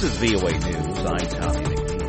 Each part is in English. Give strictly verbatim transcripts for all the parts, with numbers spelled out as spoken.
is V O A News. I'm Tommy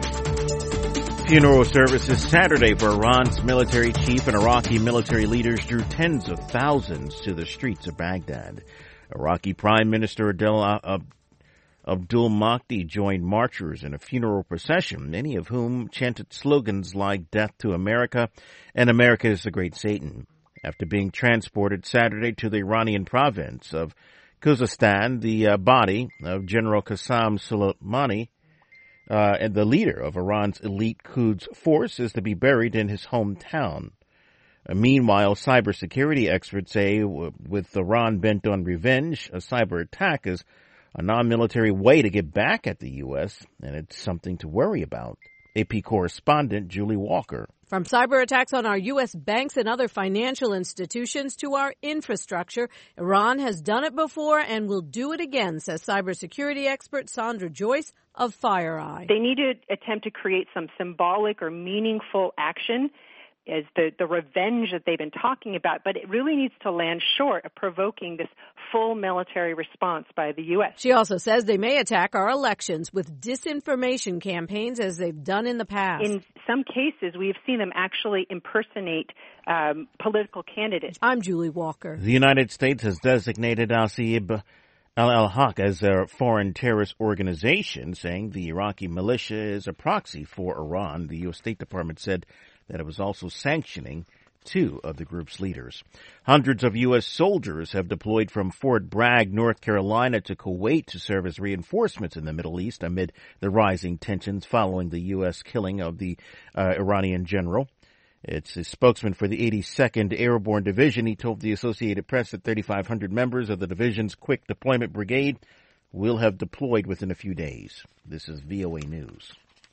McNeil. Funeral services Saturday for Iran's military chief and Iraqi military leaders drew tens of thousands to the streets of Baghdad. Iraqi Prime Minister Adel uh, Abdul Mahdi joined marchers in a funeral procession, many of whom chanted slogans like "Death to America" and "America is the Great Satan." After being transported Saturday to the Iranian province of Khuzestan, the uh, body of General Qassem Soleimani, uh, and the leader of Iran's elite Quds force, is to be buried in his hometown. Uh, meanwhile, cybersecurity experts say w- with Iran bent on revenge, a cyber attack is a non-military way to get back at the U S, and it's something to worry about. A P correspondent Julie Walker. From cyber attacks on our U S banks and other financial institutions to our infrastructure, Iran has done it before and will do it again, says cybersecurity expert Sandra Joyce of FireEye. They need to attempt to create some symbolic or meaningful action as the, the revenge that they've been talking about, but it really needs to land short of provoking this full military response by the U S. She also says they may attack our elections with disinformation campaigns as they've done in the past. In some cases, we've seen them actually impersonate um, political candidates. I'm Julie Walker. The United States has designated Al-Saib al-Haq as a foreign terrorist organization, saying the Iraqi militia is a proxy for Iran. The U S State Department said that it was also sanctioning two of the group's leaders. Hundreds of U S soldiers have deployed from Fort Bragg, North Carolina, to Kuwait to serve as reinforcements in the Middle East amid the rising tensions following the U S killing of the uh, Iranian general. It's a spokesman for the eighty-second Airborne Division. He told the Associated Press that thirty-five hundred members of the division's Quick Deployment Brigade will have deployed within a few days. This is V O A News.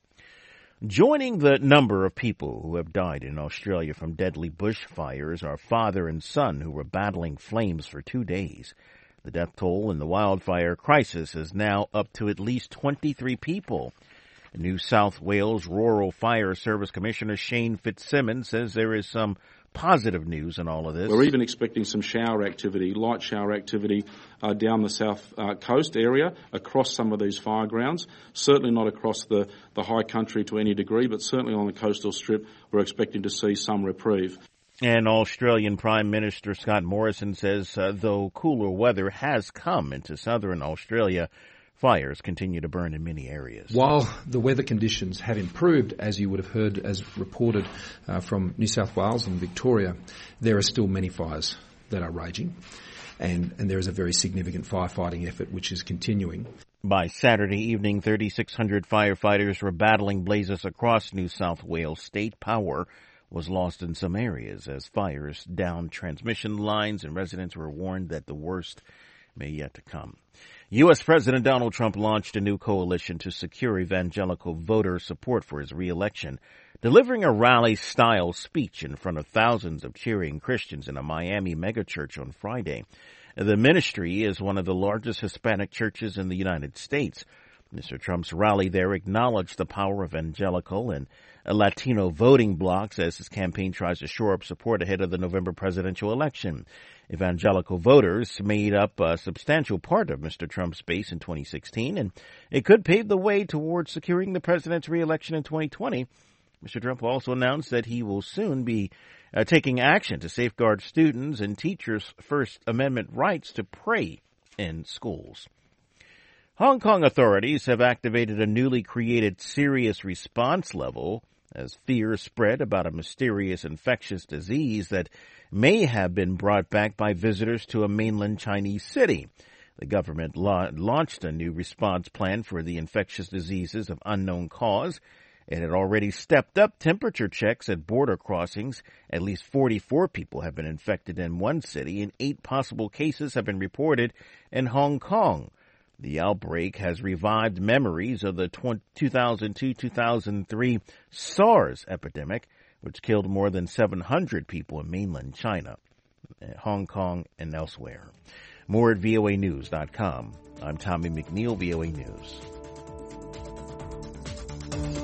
Joining the number of people who have died in Australia from deadly bushfires are father and son who were battling flames for two days. The death toll in the wildfire crisis is now up to at least twenty-three people. New South Wales Rural Fire Service Commissioner Shane Fitzsimmons says there is some positive news in all of this. We're even expecting some shower activity, light shower activity uh, down the south uh, coast area across some of these fire grounds. Certainly not across the, the high country to any degree, but certainly on the coastal strip we're expecting to see some reprieve. And Australian Prime Minister Scott Morrison says uh, though cooler weather has come into southern Australia, fires continue to burn in many areas. While the weather conditions have improved, as you would have heard as reported uh, from New South Wales and Victoria, there are still many fires that are raging, and, and there is a very significant firefighting effort which is continuing. By Saturday evening, thirty-six hundred firefighters were battling blazes across New South Wales. State power was lost in some areas as fires downed transmission lines, and residents were warned that the worst may yet to come. U S. President Donald Trump launched a new coalition to secure evangelical voter support for his re-election, delivering a rally-style speech in front of thousands of cheering Christians in a Miami megachurch on Friday. The ministry is one of the largest Hispanic churches in the United States. Mister Trump's rally there acknowledged the power of evangelical and Latino voting blocs as his campaign tries to shore up support ahead of the November presidential election. Evangelical voters made up a substantial part of Mister Trump's base in twenty sixteen, and it could pave the way towards securing the president's re-election in twenty twenty. Mister Trump also announced that he will soon be uh, taking action to safeguard students' and teachers' First Amendment rights to pray in schools. Hong Kong authorities have activated a newly created serious response level as fears spread about a mysterious infectious disease that may have been brought back by visitors to a mainland Chinese city. The government la- launched a new response plan for the infectious diseases of unknown cause. It had already stepped up temperature checks at border crossings. At least forty-four people have been infected in one city, and eight possible cases have been reported in Hong Kong. The outbreak has revived memories of the two thousand two to two thousand three SARS epidemic, which killed more than seven hundred people in mainland China, Hong Kong, and elsewhere. More at V O A news dot com. I'm Tommy McNeil, V O A News.